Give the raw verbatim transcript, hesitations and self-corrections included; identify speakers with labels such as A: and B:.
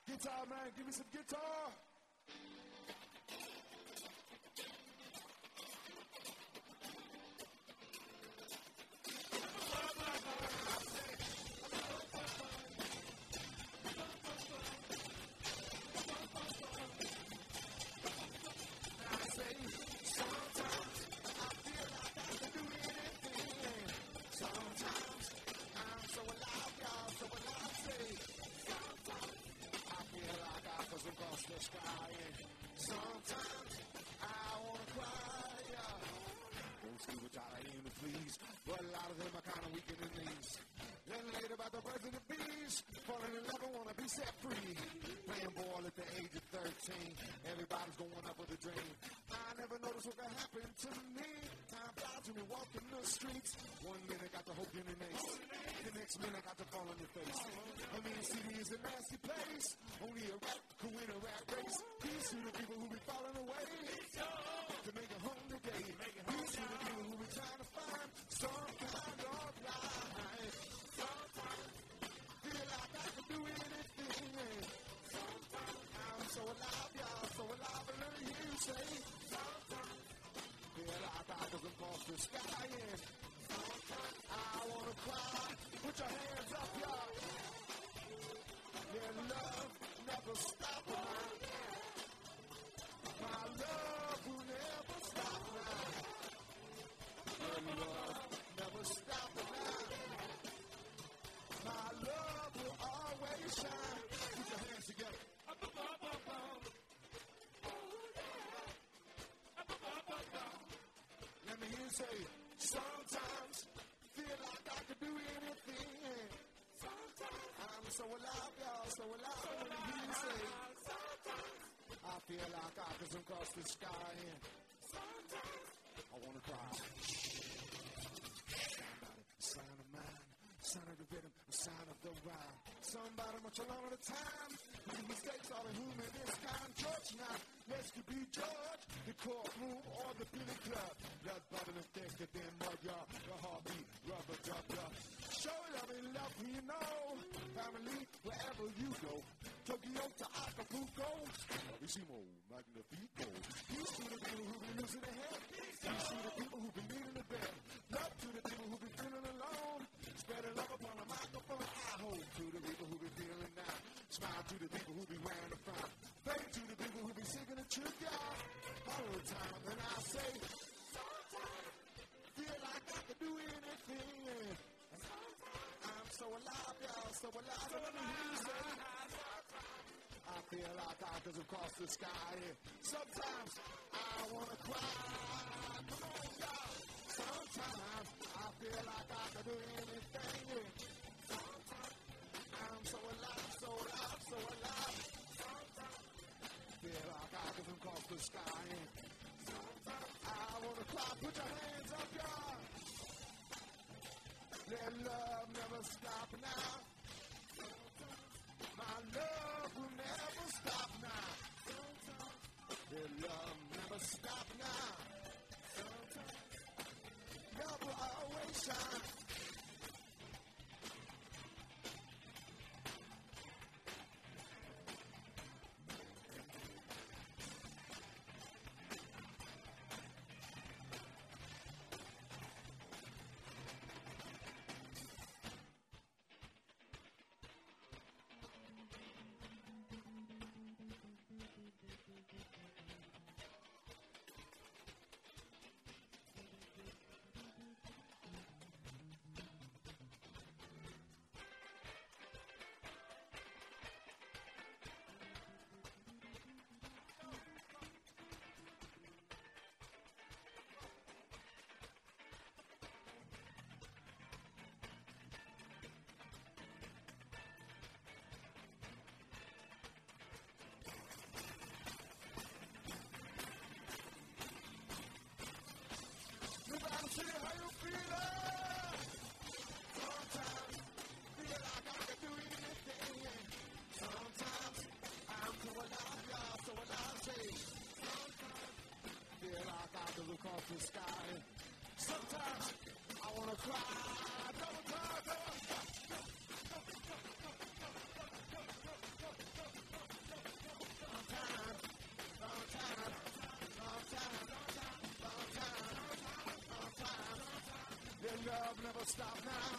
A: Guitar, man, give me some guitar. But a lot of them are kind of weak in the knees. Then later about the birds and the bees. Falling in love and want to be set free. Playing ball at the age of thirteen. Everybody's going up with a dream. I never noticed what could happen to me. Time flies when you walk in the streets. One minute got the hope in the next. The next minute got to fall on your face. I mean, city is a nasty place. Only a rap could win a rap race. Peace to the people who be falling away. To make it home today. Peace to the people who be trying to find some kind of life. Sometimes feel like I can do anything. Sometimes I'm so alive, y'all, so alive, and let me hear you say. Sometimes feel like I can cross the sky, and sometimes I wanna cry. Put your hands up, y'all. Yeah, love never stop now. My love will never stop now. Yeah, love never stop now. My love will always shine. Put your hands together. Let me hear you say, sometimes feel like I could do anything. Sometimes I'm so alive, y'all, so alive. Let me hear you say, sometimes I feel like I could cross the sky. And sometimes I wanna cry. Sign of mine, sign of the rhythm, the sign of the rhyme. Somebody much along at a time. Make mistakes all the human is kind. Judge not, let's could be judged. The courtroom or the billy club. Blood bubbling thicker than mud, y'all. The heartbeat, rubber dub, y'all. Show love and love, you know. Family, wherever you go. Tokyo to Acapulco. Bravissimo, magnifico. Peace to the people who be losing their head. Peace to the people who be needing the bed. Love to the people who be feeling alone. Spreading love upon a microphone. I hold to the people who be feeling down. Smile to the people who be wearing the frown. Thank to the people who be seeking the truth, y'all. All the time, and I say, sometimes feel like I could do anything. I'm so alive, y'all, so alive. Let me hear you say, I feel like I could cross the sky. Sometimes I wanna cry. Come on, y'all. Sometimes I feel like I could do anything. Sometimes I'm so alive, so alive, so alive. Sometimes feel like I could cross the sky. Sometimes I wanna cry. Put your hands up, y'all. Let love never stop now. My love will never stop now. Let love never stop now. Love will always shine. stop now.